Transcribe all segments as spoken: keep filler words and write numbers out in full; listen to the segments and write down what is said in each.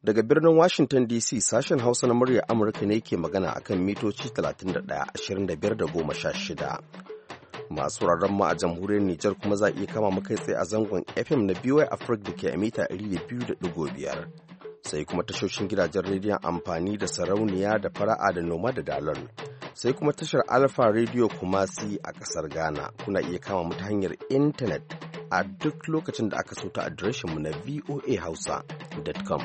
Daga birnin Washington D C sashen Hausa na muryar Amurka ne ke magana akan mitoci talatin da ɗaya, ashirin da biyar da goma sha shida. Masu wuraren mu a jamhuriyar Nijar kuma za a iya kama muka tsaye a zangon F M na B Y Africa da ke a mita ɗari da biyu da ɗigo biyar. Sai kuma tashoshin gidajen rediyon amfani da sarauniya da fara'a da noma da dalol. Sai kuma tashar Alpha Radio Kumasi a ƙasar Ghana. Kuna iya kama mu ta hanyar intanet a duk lokacin da aka so ta adireshinmu na voa hausa dot com.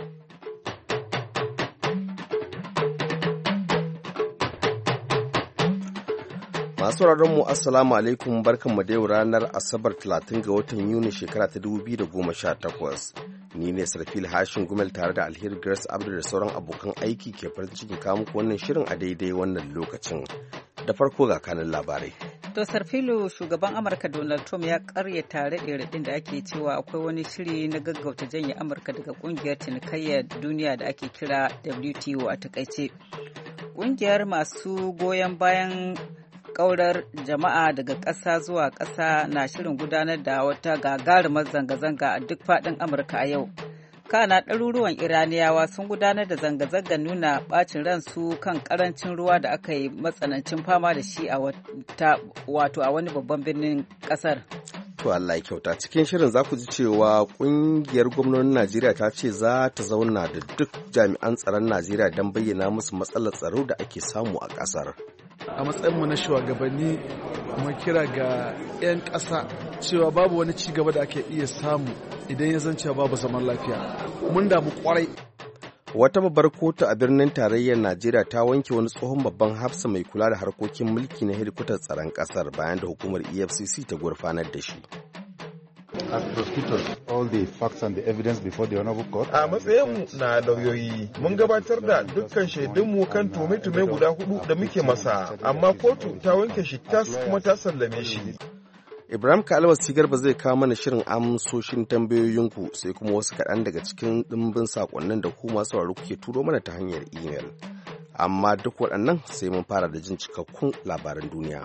Masu mu assalamu alaikum, barkanmu da yau ranar Asabar talatin ga watan Yuni shekara ta dubu biyu da goma sha takwas. Ni ne Sarfil Hashin Gumel tare da Alheri Grace Abdul da sauran abokan aiki ke farin cikin kawo muku wannan shirin a daidai wannan lokacin. Da farko ga kanin labarai. To Sarfilu, shugaban Amurka Donald Trump ya karyata raɗe-raɗin da ake cewa akwai wani shiri na gaggauta janye Amurka daga kungiyar cinikayyar duniya da ake kira W T O a takaice. Kungiyar masu goyon bayan kaurar jama'a daga ƙasa zuwa ƙasa na shirin gudanar da wata gagarumar zanga-zanga a duk faɗin Amurka a yau. Kana ɗaruruwan Iraniyawa sun gudanar da zanga-zangar nuna ɓacin ransu kan ƙarancin ruwa da aka yi matsanancin fama da shi a wato a wani babban birnin ƙasar. To Allah ya kyauta, cikin shirin za ku ji cewa ƙungiyar gwamnonin Najeriya ta ce za ta zauna da duk jami'an tsaron Najeriya don bayyana musu matsalar tsaro da ake samu a ƙasar. A matsayinmu na shugabanni mu kira ga 'yan ƙasa cewa babu wani ci gaba da ake iya samu idan ya zance babu zaman lafiya. Mun damu kwarai. Wata babbar kotu a birnin tarayyar Najeriya ta wanke wani tsohon babban hafsa mai kula da harkokin mulki na hedikwatar tsaron ƙasar bayan da hukumar E F C C ta gurfanar da shi. As prosecutors, all the facts and the evidence before the honorable court. A matsayin na lauyoyi, mun gabatar da dukkan shaidunmu kan tume-tume guda hudu da muke masa, amma kotu ta wanke shi tas kuma ta sallame shi. Ibrahim Kalawasi Garba zai kawo mana shirin amsoshin tambayoyinku sai kuma wasu kaɗan daga cikin ɗimbin saƙonnin da ku masu sauraro kuke turo mana ta hanyar imel. Amma duk waɗannan sai mun fara da jin cikakkun labaran duniya.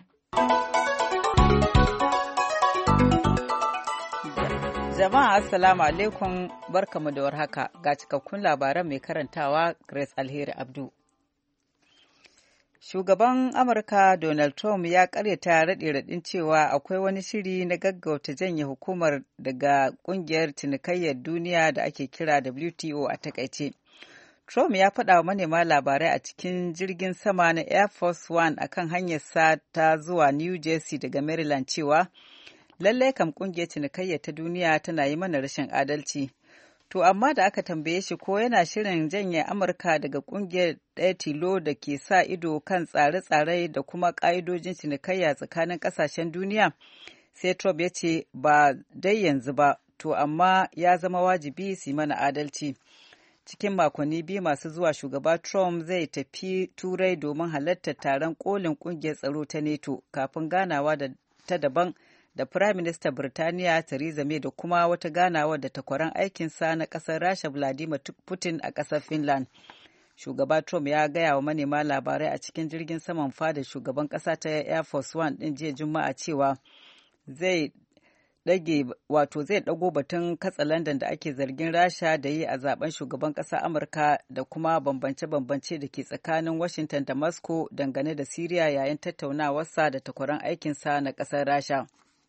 Jama'a assalamu alaikum, barkamu da warhaka, ga cikakkun labaran mai karantawa Grace Alheri Abdu. Shugaban Amurka Donald Trump ya karyata raɗe-raɗin cewa akwai wani shiri na gaggauta janye hukumar daga ƙungiyar cinikayyar duniya da ake kira W T O a takaice. Trump ya faɗa wa manema labarai a cikin jirgin sama na Air Force One akan hanyarsa ta zuwa New Jersey daga Maryland cewa lallai kam kungiyar cinikayya ta duniya tana yi mana rashin adalci. To amma da aka tambaye shi ko yana shirin janye Amurka daga kungiyar ɗaya tilo da ke sa ido kan tsare-tsare da kuma ƙa'idojin cinikayya tsakanin ƙasashen duniya, sai Trump ya ce ba dai yanzu ba, to amma ya zama wajibi su yi mana adalci. Cikin makonni biyu masu zuwa, shugaba Trump zai tafi Turai domin halartar taron kolin kungiyar tsaro ta NATO kafin ganawa da ta daban da Firayim Ministan Birtaniya Theresa May da kuma wata ganawa da takwaran aikinsa na ƙasar Rasha Vladimir Putin a ƙasar Finland. Shugaba Trump ya gaya wa manema labarai a cikin jirgin saman fadar shugaban ƙasa ta Air Force One ɗin jiya Juma'a cewa zai ɗage wato zai ɗago batun katsalandan da ake zargin Rasha da yi a zaben shugaban ƙasa Amurka da kuma bambance-bambance da ke tsakanin Washington da Moscow dangane da Siriya yayin tattaunawarsa da takwaran aikinsa na ƙasar Rasha.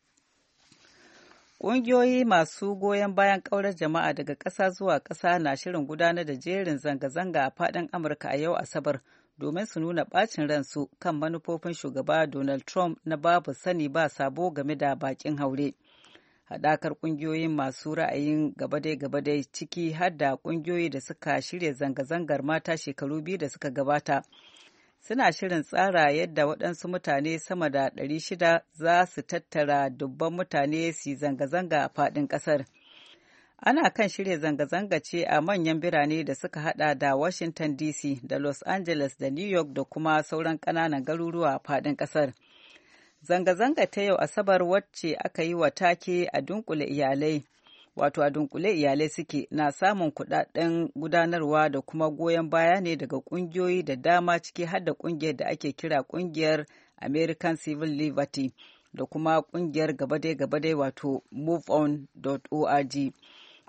Ƙungiyoyi masu goyon bayan ƙaurar jama'a daga ƙasa zuwa ƙasa na shirin gudanar da jerin zanga-zanga a faɗin Amurka a yau Asabar domin su nuna ɓacin ransu kan manufofin shugaba Donald Trump na babu sani ba sabo game da baƙin haure. Haɗakar ƙungiyoyin masu ra'ayin gabadai-gabadai ciki har da ƙungiyoyi da suka shirya zanga-zangar mata shekaru biyu da suka gabata. Suna shirin tsara yadda waɗansu mutane sama da ɗari shida za su tattara dubban mutane su zanga-zanga a faɗin ƙasar. Ana kan shirya zanga-zanga ce a manyan birane da suka hada da Washington D C da Los Angeles da New York da kuma sauran ƙananan garuruwa a faɗin ƙasar. Zanga-zanga ta yau Asabar wacce aka yi wa take a dunkule iyalai, wato a dunkule iyalai suke na samun kudaden gudanarwa da kuma goyon baya ne daga kungiyoyi da dama ciki har da kungiyar da ake kira kungiyar American Civil Liberty da kuma kungiyar gabadai-gabadai wato move on dot org.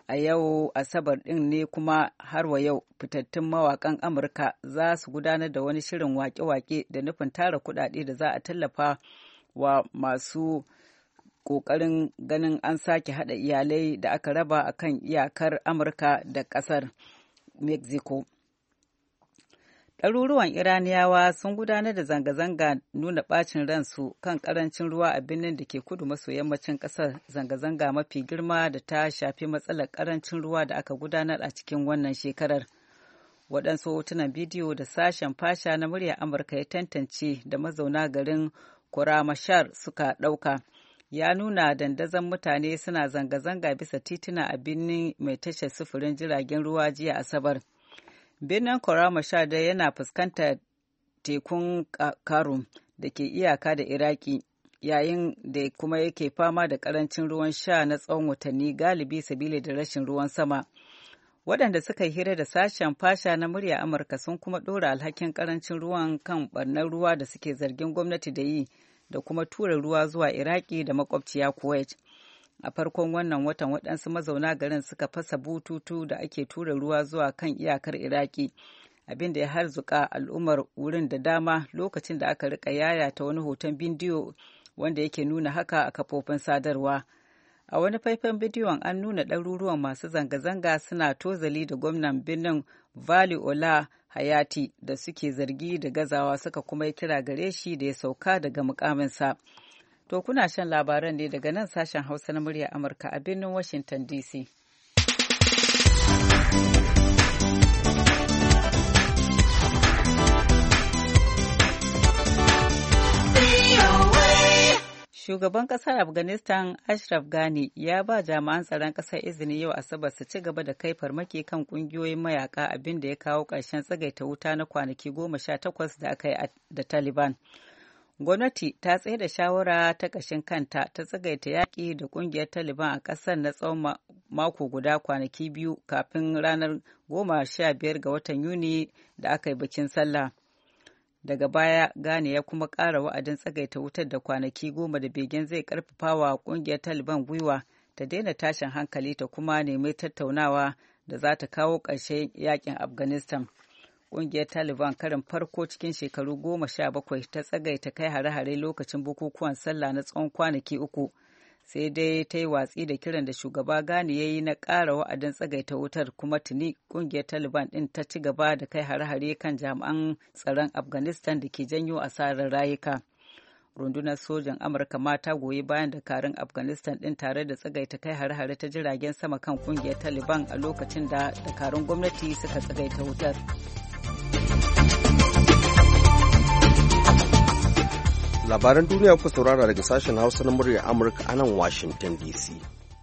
a yau asabar ɗin ne kuma har wa yau fitattun mawaƙan amurka za su gudanar da wani shirin wake-wake da nufin tara kuɗaɗe da za a tallafa wa masu ƙoƙarin ganin an sake haɗa iyalai da aka raba a kan iyakar amurka da ƙasar mexico. Ɗaruruwan Iraniyawa sun gudanar da zanga-zanga nuna ɓacin ransu kan ƙarancin ruwa a birnin da ke kudu maso yammacin ƙasar, zanga-zanga mafi girma da ta shafi matsalar ƙarancin ruwa da aka gudanar a cikin wannan shekarar. Waɗansu hotunan bidiyo da sashen fasha na murya Amurka ya tantance da mazauna garin Kuramashar suka ɗauka ya nuna dandazon mutane suna zanga-zanga bisa tituna a birnin mai tashar sufurin jiragen ruwa jiya Asabar. Birnin Kuramashar dai yana fuskantar tekun Karum da ke iyaka da Iraki, yayin da kuma yake fama da karancin ruwan sha na tsawon watanni galibi sabili da rashin ruwan sama. Waɗanda suka yi hira da sashen fasha na murya Amurka sun kuma ɗora alhakin karancin ruwan kan ɓarnar ruwa da suke zargin gwamnati da yi da kuma tura ruwa zuwa Iraki da makwabciya Kuwait. A farkon wannan watan waɗansu mazauna garin suka fasa bututu da ake tura ruwa zuwa kan iyakar Iraki, abin da ya harzuka al'ummar wurin da dama lokacin da aka rika yayata wani hoton bidiyo wanda yake nuna haka a kafofin sadarwa. A wani faifan bidiyon an nuna ɗaruruwan masu zanga-zanga suna tozali da gwamnan birnin Vali Ola Hayati da suke zargi da gazawa, suka kuma yi kira gare shi da ya sauka daga mukaminsa. To kuna shan labaran ne daga nan sashen Hausa na murya Amurka a birnin Washington D C. Shugaban ƙasar Afghanistan Ashraf Ghani ya ba jami'an tsaron ƙasar izini yau Asabar su ci gaba da kai farmaki kan ƙungiyoyin mayaka, abin da ya kawo ƙarshen tsagaita wuta na kwanaki goma sha takwas da aka yi da Taliban. Gwamnati ta tsaye da shawara ta ƙashin kanta ta tsagaita yaƙi da ƙungiyar Taliban a ƙasar na tsawon mako guda kwanaki biyu kafin ranar goma sha biyar ga watan Yuni da aka yi bikin sallah. Daga baya Ghani ya kuma ƙara wa'adin tsagaita wutar da kwanaki goma da begen zai ƙarfafa wa ƙungiyar Taliban gwiwa ta daina tashin hankali ta kuma nemi tattaunawa da za ta kawo ƙarshen yaƙin Afghanistan. Ƙungiyar Taliban karin farko cikin shekaru goma sha bakwai ta tsagaita kai hare-hare lokacin bukukuwan sallah na tsawon kwanaki uku, sai dai ta yi watsi da kiran da shugaba Ghani ya yi na ƙara wa'adin tsagaita wutar, kuma tuni ƙungiyar Taliban ɗin ta ci gaba da kai hare-hare kan jami'an tsaron Afghanistan da ke janyo asarar rayuka. Rundunar sojan Amurka ma ta goyi bayan dakarun Afghanistan ɗin tare da tsagaita kai hare-hare ta jiragen sama kan ƙungiyar Taliban a lokacin da dakarun gwamnati suka tsagaita wutar. Labaran duniya kuka saurara daga sashen Hausa na murya Amurka a nan Washington D C.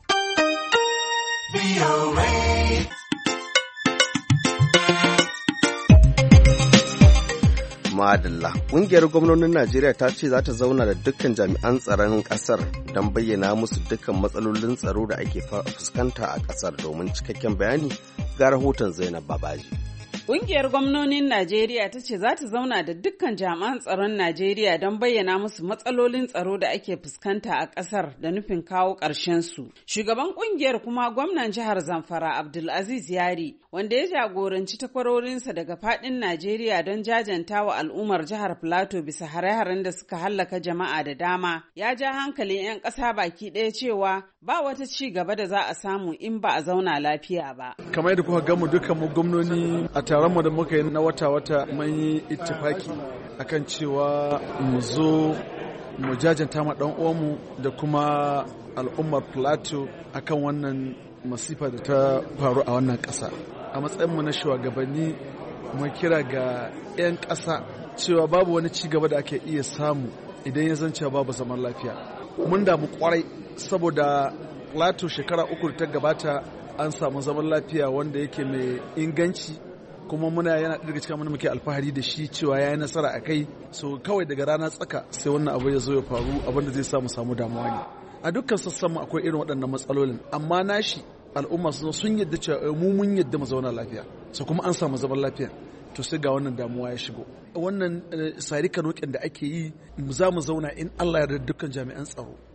Madalla. Ƙungiyar gwamnonin Najeriya ta ce za ta zauna da dukkan jami'an tsaron ƙasar don bayyana musu dukkan matsalolin tsaro da ake fuskanta a ƙasar. Domin cikakken bayani ga rahoton Zainab Babaji. Ƙungiyar gwamnonin Najeriya ta ce za ta zauna da dukkan jami'an tsaron Najeriya don bayyana musu matsalolin tsaro da ake fuskanta a ƙasar da nufin kawo ƙarshen su. Shugaban ƙungiyar kuma gwamnan jihar Zamfara Abdulaziz Yari, wanda ya jagoranci takwarorinsa daga faɗin Najeriya don jajanta wa al'ummar jihar Plateau bisa hare-haren da suka hallaka jama'a da dama, ya ja hankalin 'yan ƙasa baki ɗaya cewa ba wata ci gaba da za a samu in ba a zauna lafiya ba. Kamar yadda kuka gamu dukkan mu gwamnoni a taron mu da muka yi na wata-wata mun yi ittifaki akan cewa mu zo mu jajanta ma dan uwanmu da kuma al'ummar Plateau akan wannan masifa da ta faru a wannan ƙasa. A matsayin mu na shugabanni mu kira ga 'yan ƙasa cewa babu wani ci gaba da ake iya samu idan ya zance babu zaman lafiya. Mun damu kwarai saboda Plateau shekara uku da ta gabata an samu zaman lafiya wanda yake mai inganci, kuma muna yana daga cikin abin muke alfahari da shi cewa ya yi nasara a kai. So kawai daga rana tsaka sai wannan abu ya zo ya faru, abin da zai samu samu damuwa ne. A dukkan sassan mu akwai irin waɗannan matsalolin, amma nashi al'umma sun yadda cewa mu mun yadda mu zauna lafiya, so kuma an samu zaman lafiya. To sai ga wannan damuwa ya shigo. Wannan sarika roƙin da ake yi za mu zauna in Allah ya yarda dukkan jami'an tsaro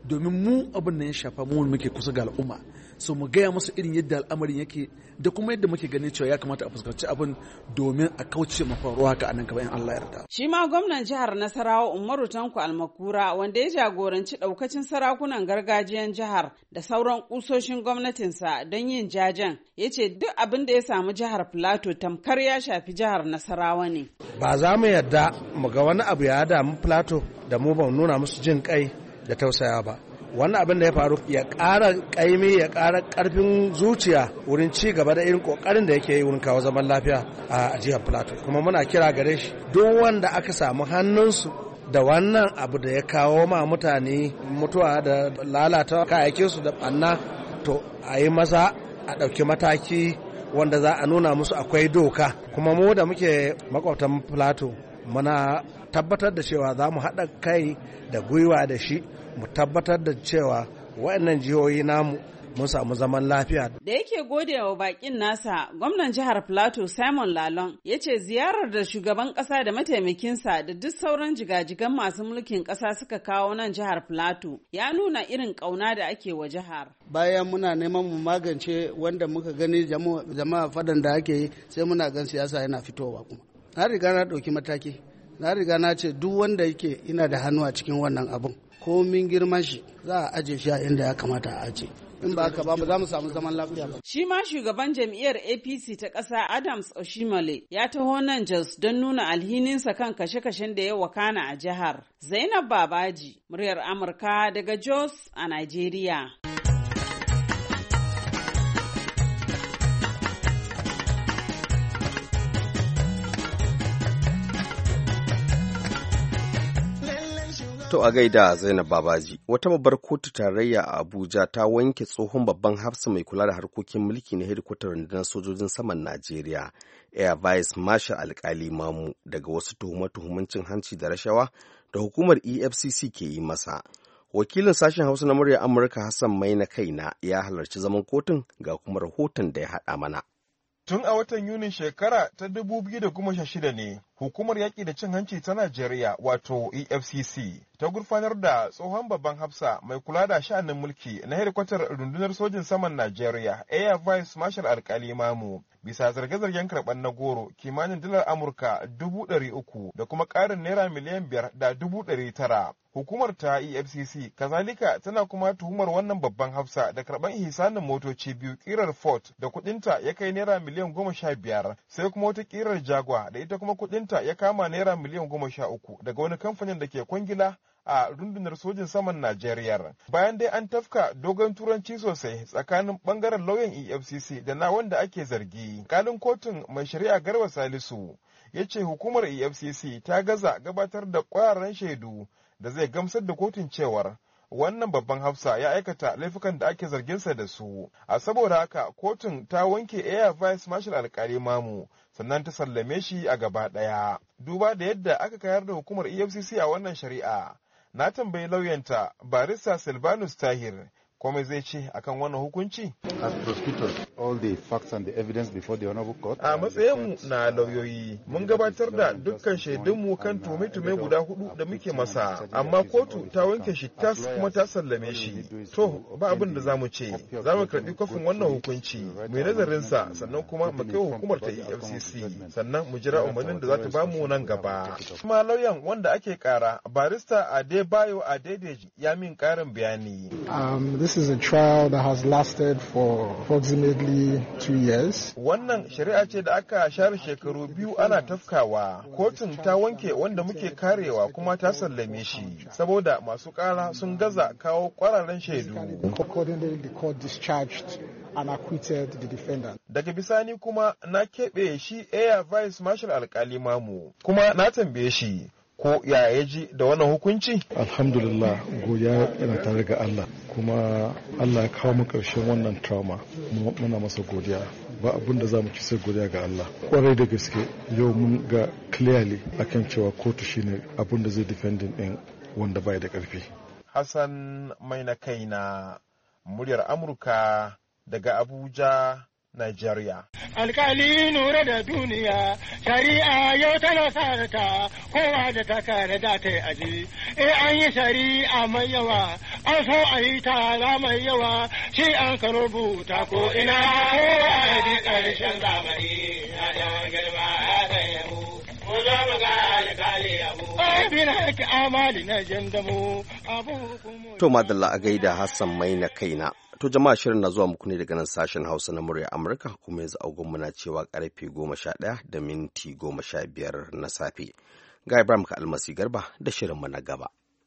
domin mu abin da ya shafa mu muke kusa ga al'umma, so mu gaya musu irin yadda al'amarin yake da kuma yadda muke ganin cewa ya kamata a fuskanci abin domin a kauce mafaruwa haka anan gaba in Allah yarda. Shi ma gwamnan jihar Nasarawa Umaru Tanko Almakura, wanda ya jagoranci daukacin sarakunan gargajiyan jihar da sauran kusoshin gwamnatinsa don yin jajen, ya ce duk abin da ya samu jihar Plateau tamkar ya shafi jihar Nasarawa ne. Ba za mu yarda mu ga wani abu ya damu Plateau da mu ba nuna musu jin kai da tausaya ba. Wannan abin da ya faru ya ƙara ƙaimi ya ƙara ƙarfin zuciya wurin ci gaba da irin ƙoƙarin da yake yi wurin kawo zaman lafiya a jihar Plateau. Kuma muna kira gare shi duk wanda aka samu hannunsu da wannan abu da ya kawo ma mutane mutuwa da lalata kayayyakinsu da ɓanna, to a yi masa a ɗauki mataki wanda za a nuna musu akwai doka. Kuma mu da muke makwabtan Plateau muna tabbatar da cewa za mu haɗa kai da gwiwa da shi mu tabbatar da cewa waɗannan jihohi namu mun samu zaman lafiya. Da yake gode wa bakin nasa, gwamnan jihar Plateau Simon Lalong ya ce ziyarar da shugaban ƙasa da mataimakinsa da duk sauran jigajigan masu mulkin ƙasa suka kawo nan jihar Plateau ya nuna irin ƙauna da ake wa jihar. Bayan muna neman mu magance wanda muka gani jama'a fadan da ake yi, sai muna gan siyasa yana fitowa kuma. Na riga na ɗauki mataki, na riga na ce duk wanda yake ina da hannu a cikin wannan abun. Komin girman shi za a aje shi a inda ya kamata a aje. In ba haka ba za mu samu zaman lafiya ba. Shi ma shugaban jam'iyyar A P C ta ƙasa Adams Oshimole ya taho nan Jos don nuna alhininsa kan kashe-kashen da ya wakana a jihar. Zainab Babaji, muryar Amurka daga Jos a Najeriya. To a gaida Zainab Babaji, wata babbar kotu tarayya a Abuja ta wanke tsohon babban hafsa mai kula da harkokin mulki na hedikwatar rundunar sojojin saman Najeriya, Air Vice Marshal Alkali Mamu, daga wasu tuhume-tuhumen cin hanci da rashawa da hukumar E F C C ke yi masa. Wakilin sashen Hausa na murya Amurka Hassan Maina Kaina ya halarci zaman kotun ga kuma rahoton da ya haɗa mana. Tun a watan Yunin shekara ta dubu biyu da goma sha shida ne hukumar yaƙi da cin hanci ta Najeriya wato E F C C ta gurfanar da tsohon babban hafsa mai kula da sha'anin mulki na hedikwatar rundunar sojin saman Najeriya Air Vice Marshal Alkali Mamu bisa zarge-zargen karɓar na goro kimanin dalar Amurka dubu ɗari uku da kuma ƙarin naira miliyan biyar da dubu ɗari tara. Hukumar ta E F C C kazalika tana kuma tuhumar wannan babban hafsa da karɓar ihsanin motoci biyu ƙirar Ford da kuɗinta ya kai naira miliyan goma sha biyar, sai kuma wata ƙirar Jaguar da ita kuma kuɗinta ya kama naira miliyan goma sha uku daga wani kamfanin da ke kwangila a rundunar sojin saman Najeriya. Bayan dai an tafka dogon turanci sosai tsakanin bangaren lauyan E F C C da na wanda ake zargi. Kalin kotun mai shari'a Garba Salisu ya ce hukumar E F C C ta gaza gabatar da ƙwararren shaidu da zai gamsar da kotun cewar wannan babban hafsa ya aikata laifukan da ake zarginsa da su. A saboda haka kotun ta wanke Air Vice Marshal Alkali Mamu sannan ta sallame shi a gaba ɗaya. Duba da yadda aka kayar da hukumar E F C C a wannan shari'a, na tambayi lauyanta barista Silvanus Tahir kome zai ce akan wannan hukunci? As prosecutors, all the facts and the evidence before the honorable court. A matsayinmu na lauyoyi, mun gabatar da dukkan shaidunmu kan tume-tume guda hudu da muke masa, amma kotu ta wanke shi tas kuma ta sallame shi. To, ba abin da za mu ce, za mu karɓi kofin wannan hukunci, mu yi nazarinsa, sannan kuma mu kai hukumar ta E F C C, sannan mu jira umarnin da za ta bamu nan gaba. Kuma lauyan wanda ake kara, barista Adebayo Adedeji ya min karin bayani. Um, this is a trial that has lasted for approximately two years. Wannan shari'a ce da aka share shekaru biyu ana tafkawa. Kotun ta wanke wanda muke karewa kuma ta sallame shi saboda masu kara sun gaza kawo kwararren shaidu. Accordingly, the court discharged and acquitted the defendant. Daga bisani kuma na keɓe shi Air Vice Marshal Alkali Mamu kuma na tambaye shi ko ya yaji da wannan hukunci? Alhamdulillah, godiya yana tare ga Allah, kuma Allah ya kawo mu ƙarshen wannan trauma, muna masa godiya. Ba abin da za mu ci sai godiya ga Allah. Kwarai da gaske yau mun ga clearly akan cewa kotu shine abin da zai defending din wanda bai da ƙarfi. Hassan mai na kaina, muryar Amurka daga Abuja, Nigeria. Alkali nura da duniya, shari'a yau tana sarata, kowa da ta kare da ta yi aji. Eh an yi shari'a mai yawa, an so a yi tara mai yawa, shi an ka rubuta ko ina kowa ya ji ƙarshen zamani, ya yawan girma ya kai yabo. Mu zo mu ga alkali abu. Abin haƙi amali na jandamu, abu hukumu. To madalla a gaida Hassan mai na kaina. To jama'a shirin na zuwa muku ne daga nan sashen Hausa na murya Amurka kuma yanzu agon muna cewa karfe goma sha ɗaya da minti goma sha biyar na safe. Ga Ibrahim ka almasi garba da shirin mu na gaba.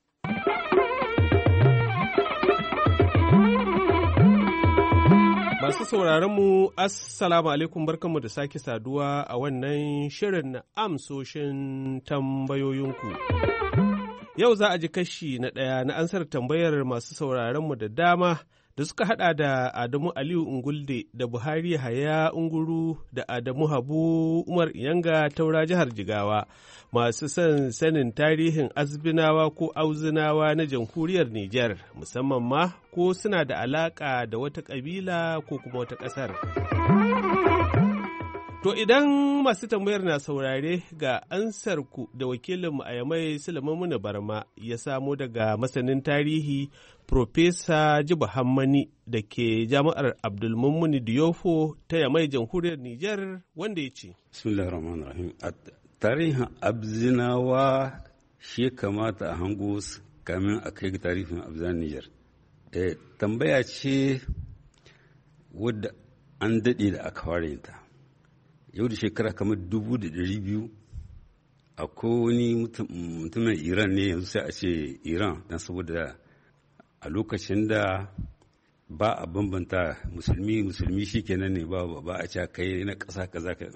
Masu sauraron mu assalamu alaikum barkanmu da sake saduwa a wannan shirin na amsoshin tambayoyinku. Yau za a ji kashi na ɗaya na ansar tambayar masu sauraronmu da dama da suka haɗa da Adamu Aliyu Ungulde da Buhari Haya Unguru da Adamu Habu Umar Iyanga Taura jihar Jigawa masu son sanin tarihin Azbinawa ko Auzinawa na jamhuriyar Nijar musamman ma ko suna da alaƙa da wata ƙabila ko kuma wata ƙasar. To idan masu tambayar na saurare ga ansarku da wakilinmu a Yamai Sulaiman Barma ya samo daga masanin tarihi Profesa Jibu Hammani da ke jami'ar Abdulmumuni Diyofo ta Yamai jamhuriyar Nijar wanda ya ce. Bismillahirrahmanirrahim. Tarihin Abzinawa shi kamata a hango kamin a kai tarihin Abzan Nijar. E, tambaya ce wadda an daɗe da aka fara ta. Yau da shekara kamar dubu da ɗari biyu akwai wani mutumin Iran ne yanzu sai a ce Iran don saboda a lokacin da ba a bambanta musulmi musulmi shi kenan ne ba ba a ce kai na ƙasa kaza ka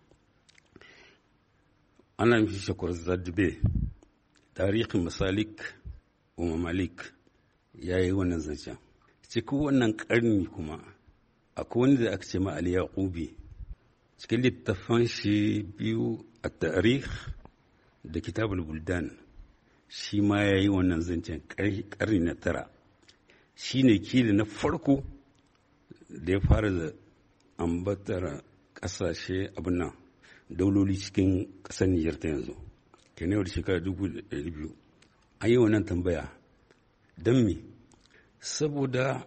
ana mishi shakur zadbe tarihin masalik wa mamalik ya yi wannan zancen cikin wannan ƙarni kuma akwai wani da aka ce ma Ali Yaqubi cikin littafan shi biyu a tarih da kitabul buldan shi ma ya yi wannan zancen ƙarni na tara shi ne kili na farko da ya fara da ambatar ƙasashe abin nan dauloli cikin ƙasar Nijar ta yanzu kenan yau da shekara dubu da ɗari biyu an yi wannan tambaya don me saboda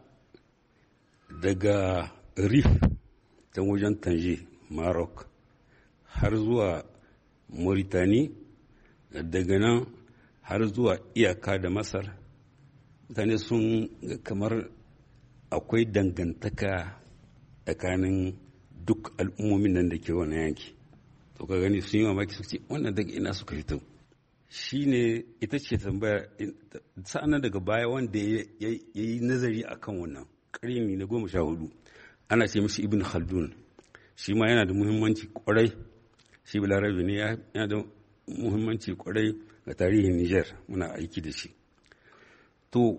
daga rif ta wajen tanje Maroc har zuwa Mauritani daga nan har zuwa iyaka da Masar mutane sun kamar akwai dangantaka tsakanin duk al'ummomin nan da ke wannan yanki to ka gani sun yi mamaki suka ce wannan daga ina suka fito shi ne ita ce tambaya sa'anan daga baya wanda ya yi nazari akan wannan ƙarni na goma sha hudu ana ce mishi Ibn Khaldun shi ma yana da muhimmanci kwarai shi Balarabe ne yana da muhimmanci kwarai ga tarihin Niger muna aiki da shi to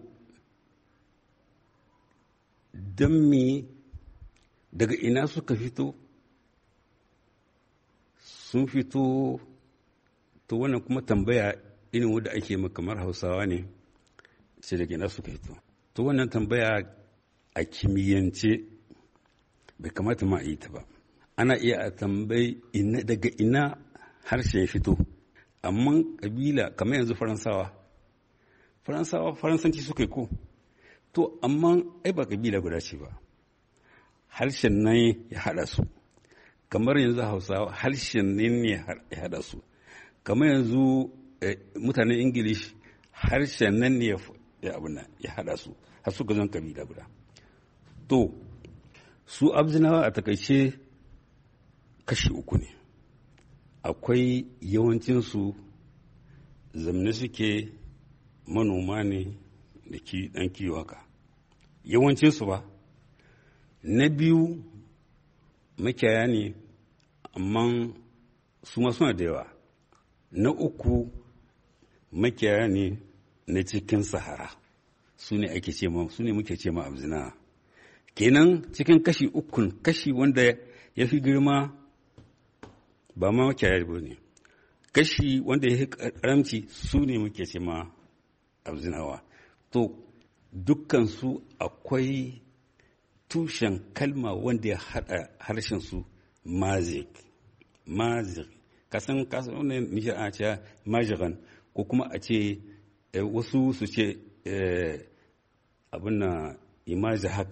don me daga ina suka fito sun fito to wannan kuma tambaya irin wanda ake ma kamar Hausawa ne sai daga ina suka fito to wannan tambaya a kimiyyance bai kamata ma a yi ta ba ana iya a tambayi daga ina harshe ya fito amma kabila kamar yanzu faransawa faransawa faransanci suka yi ko to amma ai ba kabila guda ce ba harshen nan ya hada su kamar yanzu hausawa harshen nan ne ya hada su kamar yanzu mutanen ingilish harshen nan ne ya abuna ya hada su har suka zan kabila guda to su abzinawa a takaice kashi uku ne akwai yawancinsu zamne suke manoma ne da ki dan kiwo haka yawancinsu ba na biyu makiyaya ne amma su ma suna da yawa na uku makiyaya ne na cikin sahara su ne ake ce ma su ne muke ce ma abzina kenan cikin kashi ukun kashi wanda ya fi girma ba ma makiyaya ba ne kashi wanda ya fi karamci su ne muke ce ma abzinawa to dukkansu akwai tushen kalma wanda ya haɗa harshen su mazik mazik kasan kasan wannan nishar a ce majiran ko kuma a ce wasu su ce abin na imaji hak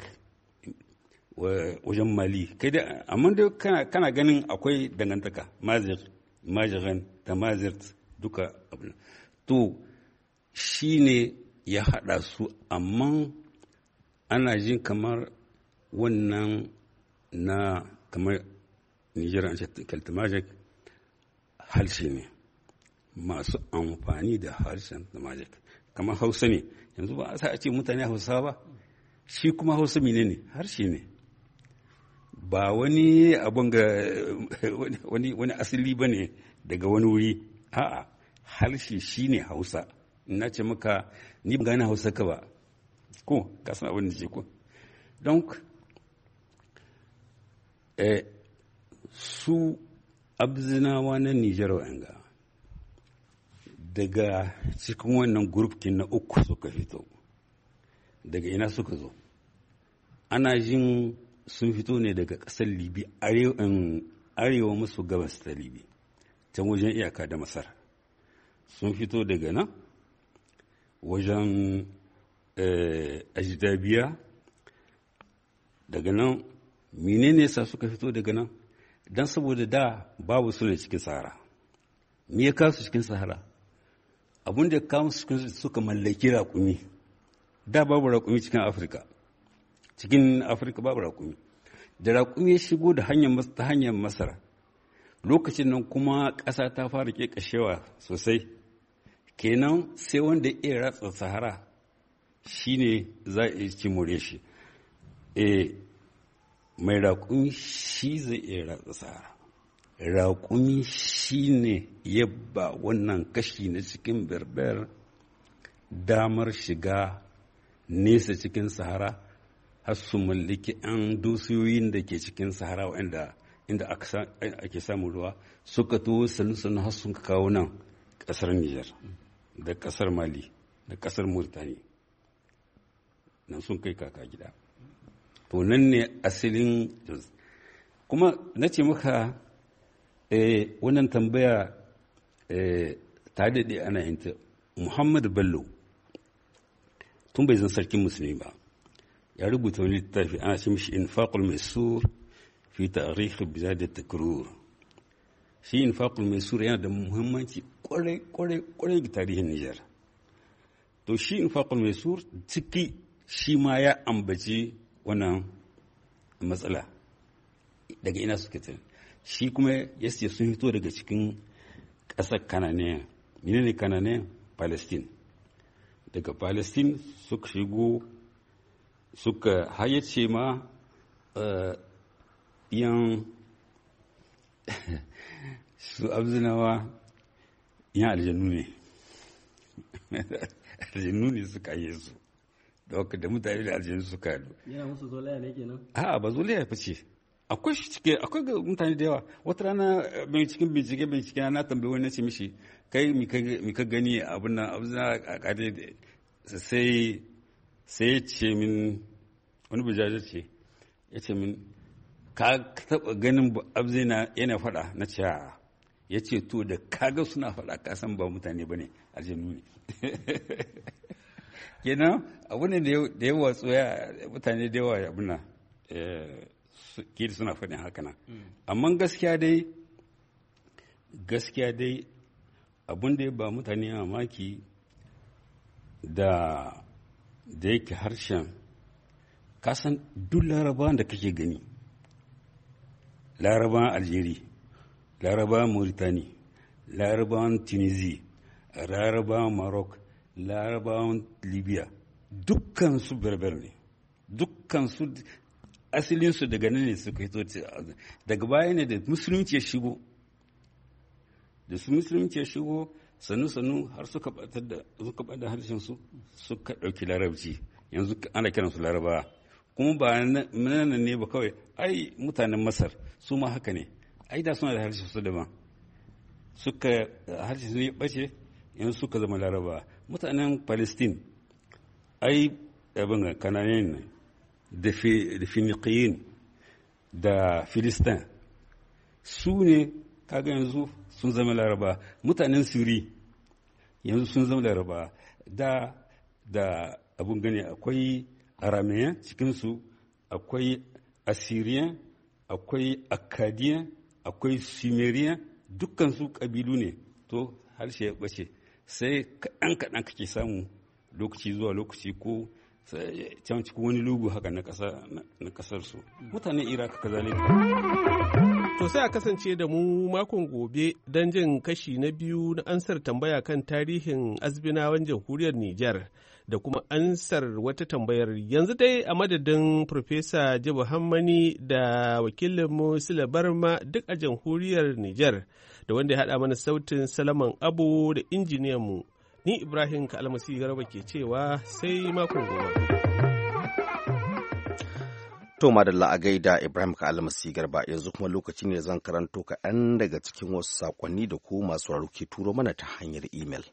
wajen mali kai da amma dai kana ganin akwai dangantaka mazir majiran da mazir duka abin to shi ne ya haɗa su amma ana jin kamar wannan na kamar Nijar an ce kaltamajik harshe ne masu amfani da harshen tamajik kamar Hausa ne yanzu ba a sa a ce mutane Hausa ba shi kuma Hausa mine ne harshe ne ba wani abun ga wani wani asali ba ne daga wani wuri a'a harshe shi ne Hausa na ce maka ni ba gane Hausa ka ba ko ka san abin da ce ko don eh su abzinawa na Nijar wa'anga daga cikin wannan gurfkin na uku suka fito daga ina suka zo ana jin sun fito ne daga ƙasar Libi arewa maso gabas ta Libi can wajen iyaka da Masar sun fito daga nan wajen ajdabiya daga nan menene sa suka fito daga nan don saboda da babu su ne cikin sahara me ya kawo su cikin sahara abin da ya kawo su suka mallaki raƙumi da babu raƙumi cikin afirka cikin afirka babu raƙumi da raƙumi ya shigo da hanyar ta hanyar masar lokacin nan kuma ƙasa ta fara ƙeƙashewa sosai kenan sai wanda ya iya ratsa sahara shine za a yi ci more shi eh mai raƙumi shi zai iya ratsa sahara raƙumi shi ne ya ba wannan kashi na cikin berber damar shiga nesa cikin sahara har su mallaki 'yan dusiyoyin da ke cikin sahara wa'anda inda ake samun ruwa suka to sannu-sannu har sun kawo nan ƙasar Nijar da ƙasar Mali da ƙasar Mauritania nan sun kai kaka gida to nan ne asalin kuma na ce maka eh, wannan tambaya eh, ta daɗe ana yin ta Muhammadu Bello tun bai zan sarkin musulmi ba ya rubuta wani littafi ana ce mishi infaqul maisur fi tarikh bilad at-takrur shi infaqul maisur yana da muhimmanci kwarai kwarai kwarai ga tarihin Nijar to shi infaqul maisur ciki shi ma ya ambaci wannan matsala daga ina suka ta shi kuma ya ce sun fito daga cikin ƙasar Kananiya menene Kananiya Palestine daga Palestine suka shigo suka hayyace ma yan su abzinawa yan aljannu ne aljannu ne suka yi su da da mutane da aljannu suka yi yana musu zolaya ne kenan a ba zolaya ya fice akwai shi cike akwai ga mutane da yawa wata rana mai cikin bincike bincike na tambayi wani ce mishi kai mi ka gani abin nan abzina a kade sai sai ya ce min wani bujaje ce ya ce min ka taɓa ganin abzina yana faɗa na ce ya ce to da kaga suna faɗa ka san ba mutane ba ne aljanu ne kenan abu ne da yawa tsoya mutane da yawa abin nan kiri suna faɗin haka nan amma gaskiya dai gaskiya dai abin da ya ba mutane mamaki da da yake harshen kasan duk larabawan da kake gani larabawan algeria larabawan mauritania larabawan tunisia larabawan maroc larabawan libya dukkansu berber ne dukkansu asalinsu daga nan ne suka hito daga baya ne da musulunci ya shigo da su musulunci ya shigo sannu-sannu har suka batar da suka bada harshen su suka ɗauki larabci yanzu ana kiransu larabawa kuma ba nan ne ba kawai ai mutanen masar su ma haka ne ai da suna da harshen su daban suka harshen su ya bace yanzu suka zama larabawa mutanen palestine ai abin kananiyan ne da finiqiyin da filistin su ne kaga yanzu sun zama laraba. Mutanen siri yanzu sun zama laraba. Da da abun gani akwai arameyan cikinsu, akwai assyrian, akwai akkadiyan, akwai sumerian, dukkan su kabilu ne. To harshe ya bace sai kaɗan kaɗan kake samu lokaci zuwa lokaci ko can cikin wani lugu haka na ƙasar su. Mutanen Iraq kazalika. To sai a kasance da mu makon gobe don jin kashi na biyu na ansar tambaya kan tarihin azbinawan jamhuriyar Nijar da kuma ansar wata tambayar. Yanzu dai a madadin Farfesa Jibu Hammani da wakilinmu Sule Barma duk a jamhuriyar Nijar da wanda ya haɗa mana sautin Salaman Abu da injiniyanmu. Ni Ibrahim Kalmasi Garba ke cewa sai makon gobe. To madalla a gaida Ibrahim Kalmasi Garba, yanzu kuma lokaci ne zan karanto kaɗan daga cikin wasu saƙonni da ku masu sauraro ke turo mana ta hanyar imel.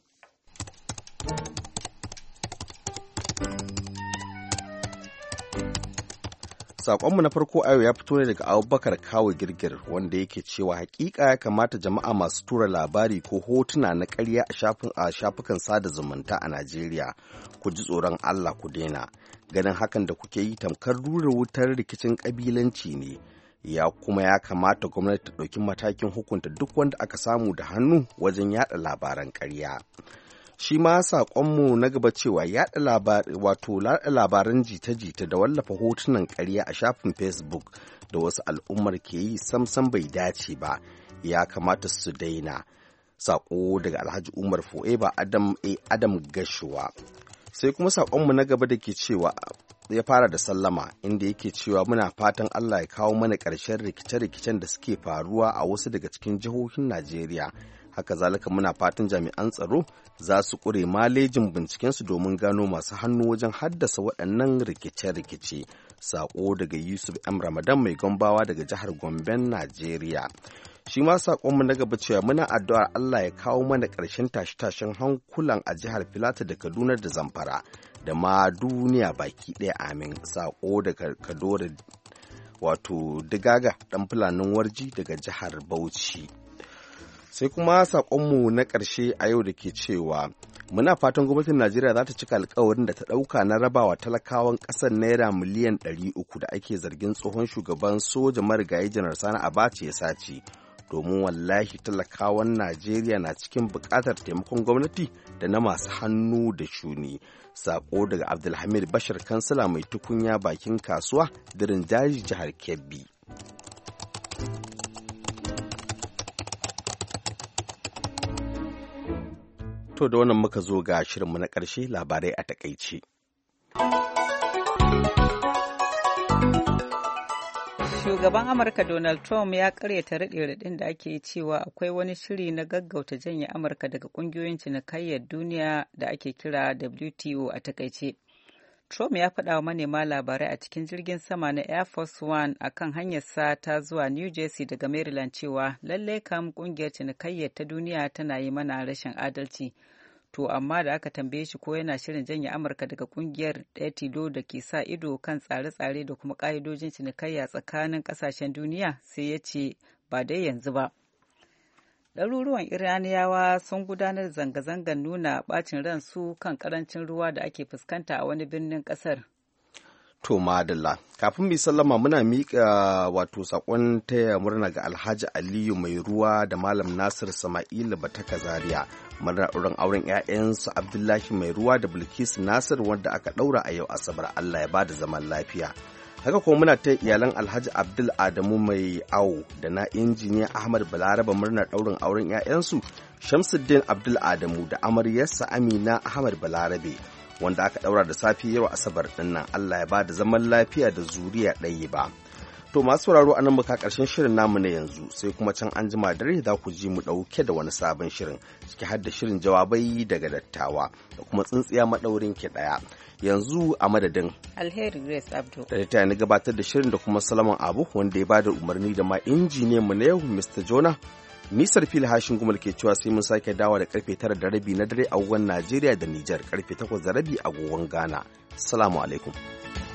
Saƙonmu na farko a yau ya fito ne daga Abubakar Kawo Girgir wanda yake cewa hakika ya kamata jama'a masu tura labari ko hotuna na ƙarya a shafukan sada zumunta a Najeriya ku ji tsoron Allah ku daina. Ganin hakan da kuke yi tamkar rura wutar rikicin ƙabilanci ne. Ya kuma ya kamata gwamnati ta ɗauki matakin hukunta duk wanda aka samu da hannu wajen yaɗa labaran ƙarya. Shi ma saƙonmu na gaba cewa yaɗa wato labaran jita-jita da wallafa hotunan ƙarya a shafin Facebook da wasu al'ummar ke yi samsam bai dace ba, ya kamata su daina. Saƙo daga Alhaji Umar Fo'eba Adam A. Adam Gashuwa. Sai kuma saƙonmu na gaba da ke cewa ya fara da sallama inda yake cewa muna fatan Allah ya kawo mana ƙarshen rikice-rikicen da suke faruwa a wasu daga cikin jihohin Najeriya. Haka zalika muna fatan jami'an tsaro za su ƙure malejin bincikensu domin gano masu hannu wajen haddasa waɗannan rikice-rikice. Saƙo daga Yusuf M. Ramadan mai gombawa daga jihar Gomben, Najeriya. Shi ma saƙonmu na gaba cewa muna addu'ar Allah ya kawo mana ƙarshen tashe-tashen hankulan a jihar Filata da Kaduna da Zamfara da ma duniya baki ɗaya amin. Saƙo daga Kadore wato Digaga ɗan fulanin warji daga jihar Bauchi. Sai kuma saƙonmu na ƙarshe a yau da ke cewa muna fatan gwamnatin Najeriya za ta cika alkawarin da ta ɗauka na rabawa talakawan ƙasar naira miliyan ɗari uku da ake zargin tsohon shugaban soja marigayi janar Sani Abacha ya sace. Domin wallahi talakawan Najeriya na cikin buƙatar taimakon gwamnati da na masu hannu da shuni. Saƙo daga Abdulhamid Bashir kansila mai tukunya bakin kasuwa dirin daji jihar Kebbi. To da wannan muka zo ga shirinmu na ƙarshe, labarai a takaice. Shugaban Amurka Donald Trump ya karyata raɗe-raɗin da ake cewa akwai wani shiri na gaggauta janye Amurka daga ƙungiyoyin cinikayyar duniya da ake kira W T O a takaice. Trump ya faɗa wa manema labarai a cikin jirgin sama na Air Force One a kan hanyarsa ta zuwa New Jersey daga Maryland cewa lallai kam ƙungiyar cinikayyar ta duniya tana yi mana rashin adalci. To amma da aka tambaye shi ko yana shirin janye Amurka daga ƙungiyar ɗaya tilo da ke sa ido kan tsare-tsare da kuma ƙa'idojin cinikayya tsakanin ƙasashen duniya sai ya ce ba dai yanzu ba. Ɗaruruwan Iraniyawa sun gudanar zanga-zangar nuna ɓacin ransu kan ƙarancin ruwa da ake fuskanta a wani birnin ƙasar. To madalla, kafin mu sallama muna miƙa wato saƙon taya murna ga Alhaji Aliyu mai ruwa da Malam Nasir Sama'ila Bataka Zaria, murnar auren 'ya'yansu Abdullahi mai ruwa da Bilkisu Nasir wanda aka ɗaura a yau Asabar. Allah ya bada zaman lafiya. Haka kuma muna ta iyalan Alhaji Abdul Adamu mai awo da na injiniya Ahmad Balaraba murnar ɗaurin auren 'ya'yansu Shamsuddin Abdul Adamu da amaryarsa Amina Ahmad Balarabe wanda aka ɗaura da safi yau Asabar ɗin nan. Allah ya bada zaman lafiya da zuriya ɗaya ba. To masu sauraro anan muka ƙarshen shirin namu na yanzu sai kuma can an jima dare za ku ji mu ɗauke da wani sabon shirin ciki har da shirin jawabai daga dattawa da kuma tsintsiya maɗaurin ki ɗaya. Yanzu a madadin Alheri Grace Abdu da ta na gabatar da shirin da kuma Salaman Abu wanda ya bada umarni da ma injiniyan mu na yau Mister Jonah. Nisar fili hashin gumal ke cewa sai mun sake dawa da karfe tara da rabi na dare a agogon Najeriya da Nijar, karfe takwas da rabi a agogon Ghana. Assalamu alaikum.